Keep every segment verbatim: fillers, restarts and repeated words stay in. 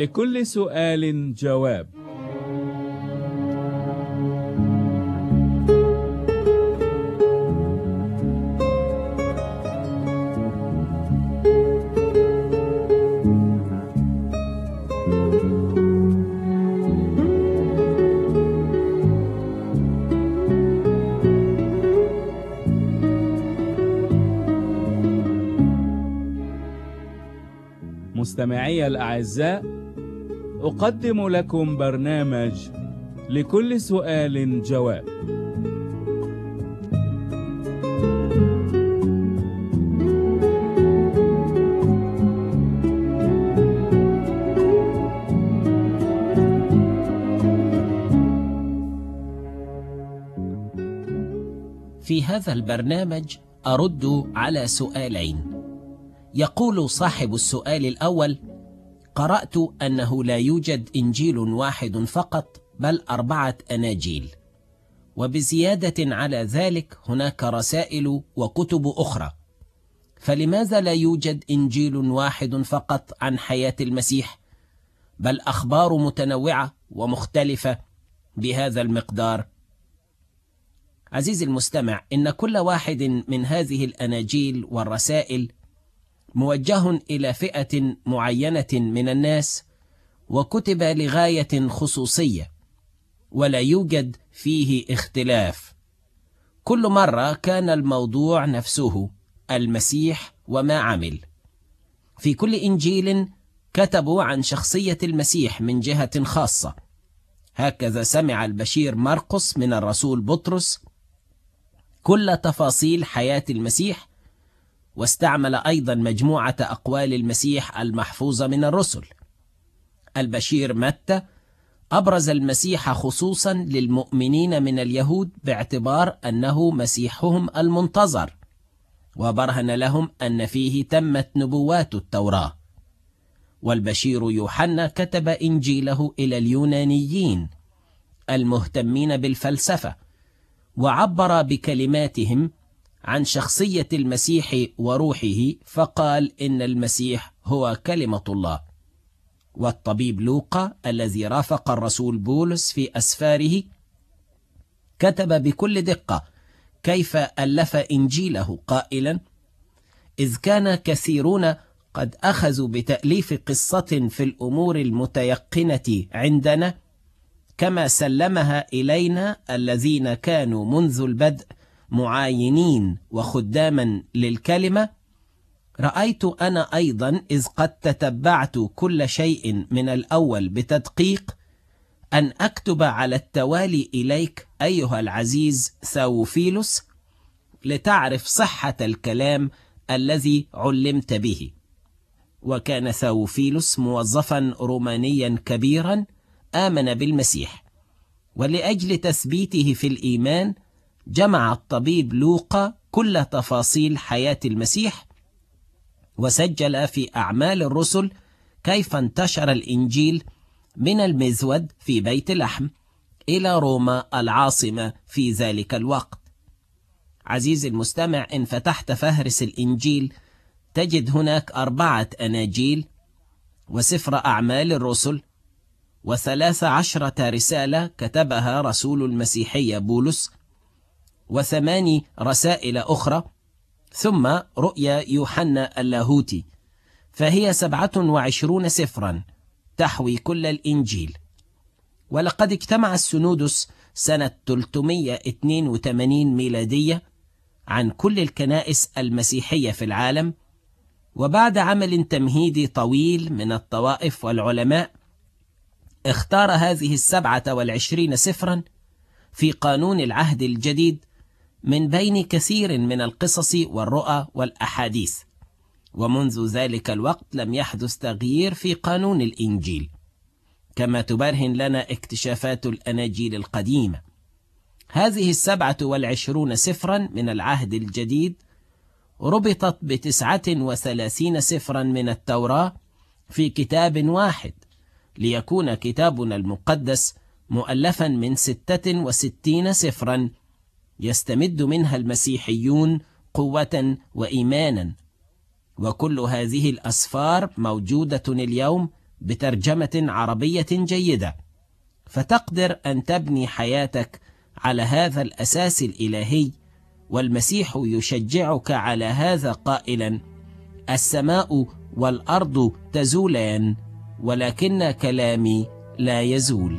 لكل سؤال جواب. مستمعي الأعزاء، أقدم لكم برنامج لكل سؤال جواب. في هذا البرنامج أرد على سؤالين. يقول صاحب السؤال الأول: قرأت أنه لا يوجد إنجيل واحد فقط بل أربعة أناجيل، وبزيادة على ذلك هناك رسائل وكتب أخرى، فلماذا لا يوجد إنجيل واحد فقط عن حياة المسيح بل أخبار متنوعة ومختلفة بهذا المقدار؟ عزيزي المستمع، إن كل واحد من هذه الأناجيل والرسائل موجه إلى فئة معينة من الناس، وكتب لغاية خصوصية، ولا يوجد فيه اختلاف. كل مرة كان الموضوع نفسه، المسيح وما عمل. في كل إنجيل كتبوا عن شخصية المسيح من جهة خاصة. هكذا سمع البشير مرقس من الرسول بطرس كل تفاصيل حياة المسيح، واستعمل أيضا مجموعة أقوال المسيح المحفوظة من الرسل. البشير متى أبرز المسيح خصوصا للمؤمنين من اليهود باعتبار أنه مسيحهم المنتظر، وبرهن لهم أن فيه تمت نبوات التوراة. والبشير يوحنا كتب إنجيله إلى اليونانيين المهتمين بالفلسفة، وعبر بكلماتهم عن شخصية المسيح وروحه، فقال إن المسيح هو كلمة الله. والطبيب لوقا الذي رافق الرسول بولس في أسفاره كتب بكل دقة كيف ألف إنجيله قائلا: إذ كان كثيرون قد أخذوا بتأليف قصة في الأمور المتيقنة عندنا كما سلمها إلينا الذين كانوا منذ البدء معاينين وخداما للكلمة، رأيت أنا أيضا إذ قد تتبعت كل شيء من الأول بتدقيق أن أكتب على التوالي إليك أيها العزيز ثاوفيلوس، لتعرف صحة الكلام الذي علمت به. وكان ثاوفيلوس موظفا رومانيا كبيرا آمن بالمسيح، ولأجل تثبيته في الإيمان جمع الطبيب لوقا كل تفاصيل حياة المسيح، وسجل في أعمال الرسل كيف انتشر الإنجيل من المزود في بيت لحم إلى روما العاصمة في ذلك الوقت. عزيزي المستمع، إن فتحت فهرس الإنجيل تجد هناك أربعة أناجيل، وسفر أعمال الرسل، وثلاث عشرة رسالة كتبها رسول المسيحية بولس، وثماني رسائل أخرى، ثم رؤيا يوحنا اللاهوتي، فهي سبعة وعشرون سفرا تحوي كل الإنجيل. ولقد اجتمع السنودس سنة ثلاثمائة واثنين وثمانين ميلادية عن كل الكنائس المسيحية في العالم، وبعد عمل تمهيدي طويل من الطوائف والعلماء اختار هذه السبعة والعشرين سفرا في قانون العهد الجديد من بين كثير من القصص والرؤى والأحاديث. ومنذ ذلك الوقت لم يحدث تغيير في قانون الإنجيل، كما تبرهن لنا اكتشافات الأناجيل القديمة. هذه السبعة والعشرون سفرا من العهد الجديد ربطت بتسعة وثلاثين سفرا من التوراة في كتاب واحد، ليكون كتابنا المقدس مؤلفا من ستة وستين سفرا يستمد منها المسيحيون قوة وإيمانا. وكل هذه الأسفار موجودة اليوم بترجمة عربية جيدة، فتقدر أن تبني حياتك على هذا الأساس الإلهي. والمسيح يشجعك على هذا قائلا: السماء والأرض تزولان ولكن كلامي لا يزول.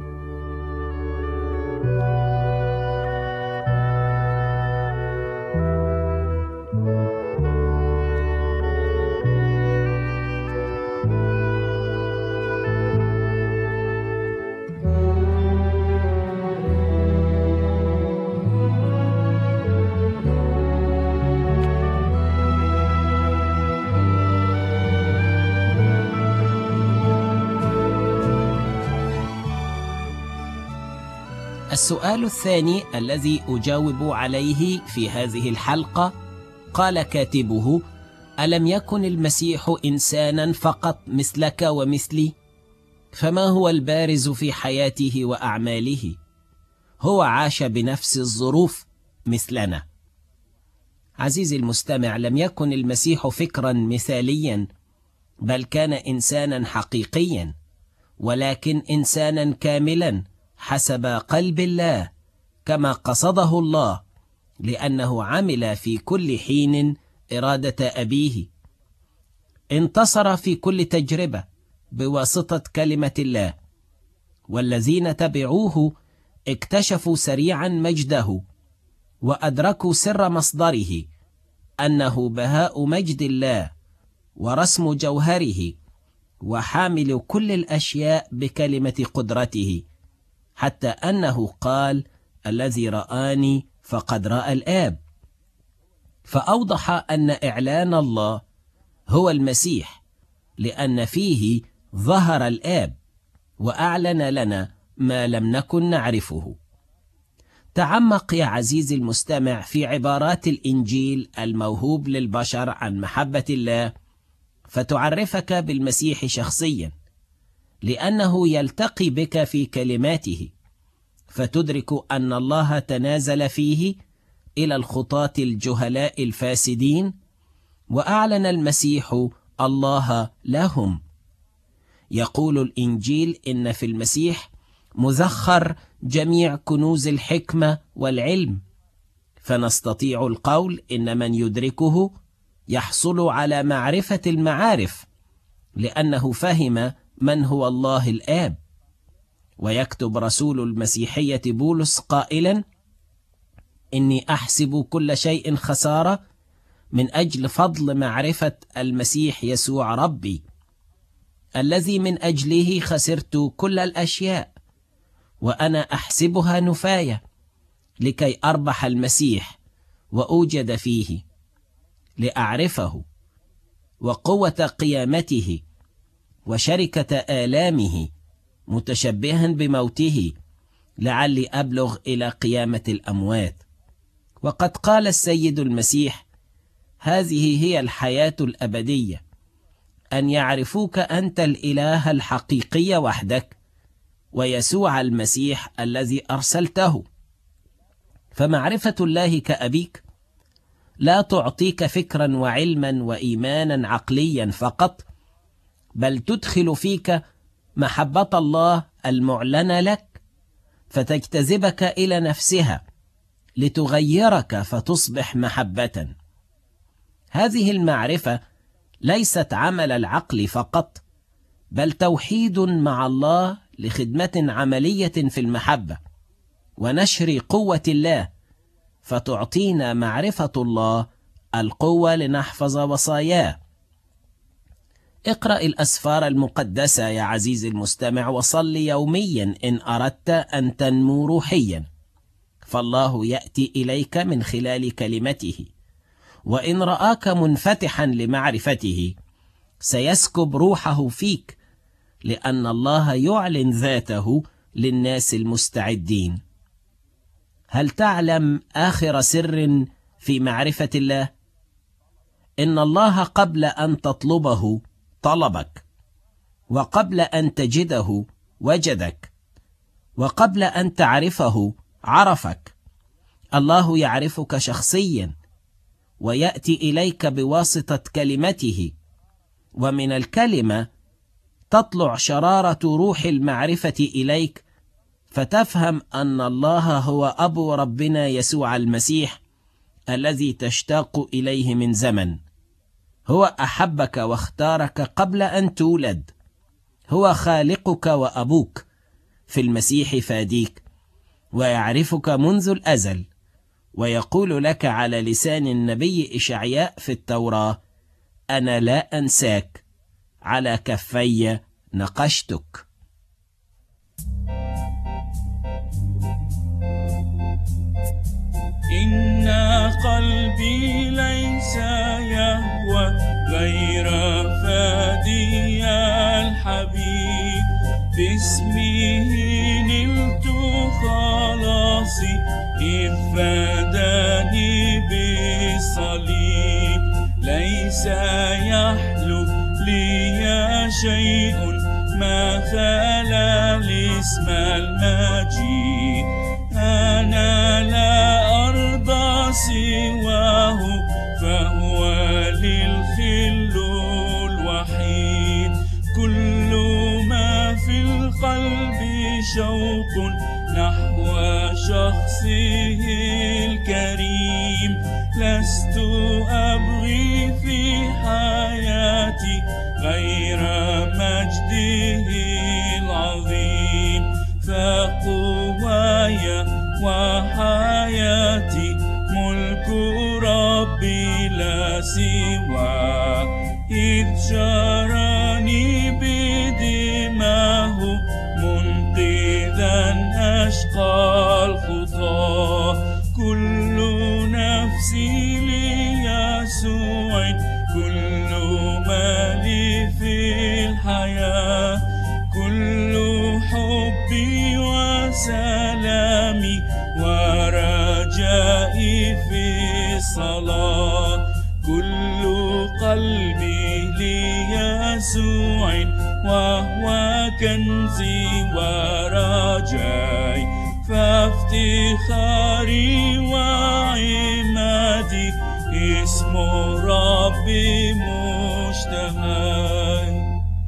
السؤال الثاني الذي أجاوب عليه في هذه الحلقة، قال كاتبه: ألم يكن المسيح إنسانا فقط مثلك ومثلي؟ فما هو البارز في حياته وأعماله؟ هو عاش بنفس الظروف مثلنا. عزيزي المستمع، لم يكن المسيح فكرا مثاليا، بل كان إنسانا حقيقيا، ولكن إنسانا كاملا حسب قلب الله كما قصده الله، لأنه عمل في كل حين إرادة أبيه. انتصر في كل تجربة بواسطة كلمة الله، والذين تبعوه اكتشفوا سريعا مجده وأدركوا سر مصدره، أنه بهاء مجد الله ورسم جوهره وحامل كل الأشياء بكلمة قدرته، حتى أنه قال: الذي رآني فقد رأى الآب. فأوضح أن إعلان الله هو المسيح، لأن فيه ظهر الآب وأعلن لنا ما لم نكن نعرفه. تعمق يا عزيزي المستمع في عبارات الإنجيل الموهوب للبشر عن محبة الله، فتعرفك بالمسيح شخصيا، لأنه يلتقي بك في كلماته، فتدرك أن الله تنازل فيه إلى الخطاة الجهلاء الفاسدين، وأعلن المسيح الله لهم. يقول الإنجيل إن في المسيح مذخر جميع كنوز الحكمة والعلم، فنستطيع القول إن من يدركه يحصل على معرفة المعارف، لأنه فهم من هو الله الآب. ويكتب رسول المسيحية بولس قائلا: إني أحسب كل شيء خسارة من أجل فضل معرفة المسيح يسوع ربي، الذي من أجله خسرت كل الأشياء، وأنا أحسبها نفاية لكي أربح المسيح وأوجد فيه، لأعرفه وقوة قيامته وشركة آلامه، متشبها بموته، لعلي أبلغ إلى قيامة الأموات. وقد قال السيد المسيح: هذه هي الحياة الأبدية، أن يعرفوك أنت الإله الحقيقي وحدك، ويسوع المسيح الذي أرسلته. فمعرفة الله كأبيك لا تعطيك فكرا وعلما وإيمانا عقليا فقط، بل تدخل فيك محبة الله المعلنة لك، فتجتذبك إلى نفسها لتغيرك فتصبح محبة. هذه المعرفة ليست عمل العقل فقط، بل توحيد مع الله لخدمة عملية في المحبة ونشر قوة الله، فتعطينا معرفة الله القوة لنحفظ وصاياه. اقرأ الأسفار المقدسة يا عزيزي المستمع، وصل يوميا إن أردت أن تنمو روحيا، فالله يأتي إليك من خلال كلمته، وإن رآك منفتحا لمعرفته سيسكب روحه فيك، لأن الله يعلن ذاته للناس المستعدين. هل تعلم آخر سر في معرفة الله؟ إن الله قبل أن تطلبه طلبك، وقبل أن تجده وجدك، وقبل أن تعرفه عرفك. الله يعرفك شخصيا، ويأتي إليك بواسطة كلمته، ومن الكلمة تطلع شرارة روح المعرفة إليك، فتفهم أن الله هو أبو ربنا يسوع المسيح الذي تشتاق إليه من زمن. هو أحبك واختارك قبل أن تولد، هو خالقك وأبوك، في المسيح فاديك، ويعرفك منذ الأزل، ويقول لك على لسان النبي إشعياء في التوراة: أنا لا أنساك، على كفي نقشتك. إن قلبي ليس يهوى غير فادي الحبيب، باسمه نلت خلاصي إذ فداني بالصليب. ليس يحلو لي شيء ما خلا الاسم المجيد، أنا لا أرضى سواه، فهو للخل الوحيد. كل ما في القلب شوق نحو شخصه الكريم، لست أبغي في حياتي غير مجده العظيم. فقواي وحياتي ملك ربي لا سوى، إذ شراني بدماه منقذا أشقى الخطى. كل نفسي ليسوع، كل ما لي في الحياة، كل حبي وسلامي ورجائي في الصلاة. كل قلبي ليسوع، وهو كنزي ورجائي، فافتخاري وعمادي اسم ربي مشتهى.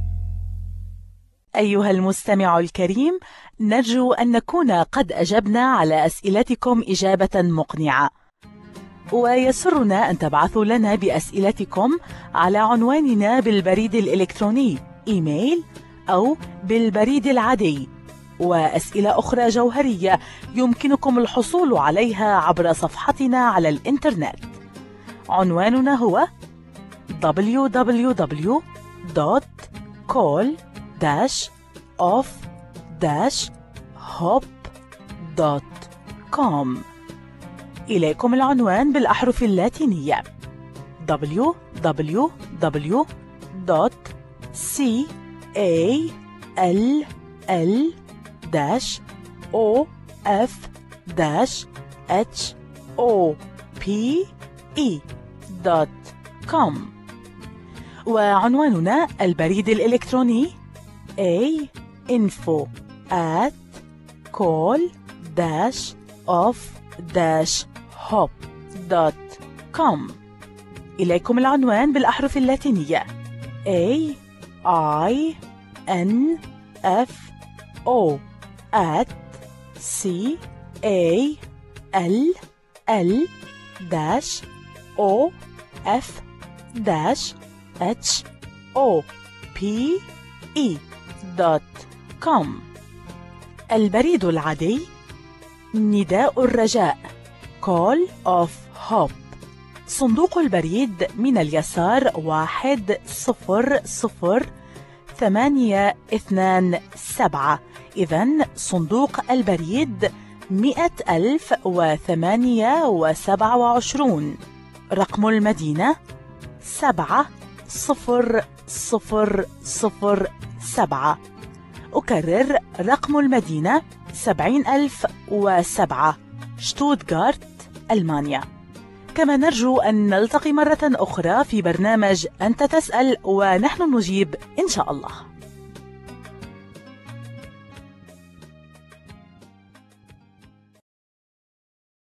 أيها المستمع الكريم، نرجو أن نكون قد أجبنا على أسئلتكم إجابة مقنعة، ويسرنا أن تبعثوا لنا بأسئلتكم على عنواننا بالبريد الإلكتروني إيميل أو بالبريد العادي. وأسئلة أخرى جوهرية يمكنكم الحصول عليها عبر صفحتنا على الإنترنت. عنواننا هو دبليو دبليو دبليو دوت كول داش اوف داش هوب دوت كوم. إليكم العنوان بالأحرف اللاتينية: دبليو دبليو دبليو دوت كول دوت كوم. وعنواننا البريد الإلكتروني a info at call dash of dash hop دوت كوم. إليكم العنوان بالأحرف اللاتينية: A I N F O at C A L L dash O F dash H O P E دوت كوم. البريد العادي: نداء الرجاء Call of Hope، صندوق البريد من اليسار واحد صفر صفر ثمانية اثنان سبعة. إذن صندوق البريد مئة ألف وثمانية وسبعة وعشرون. رقم المدينة سبعة صفر صفر صفر سبعة. أكرر رقم المدينة سبعين ألف وسبعة، شتوتغارت، ألمانيا. كما نرجو أن نلتقي مرة أخرى في برنامج أنت تسأل ونحن نجيب إن شاء الله.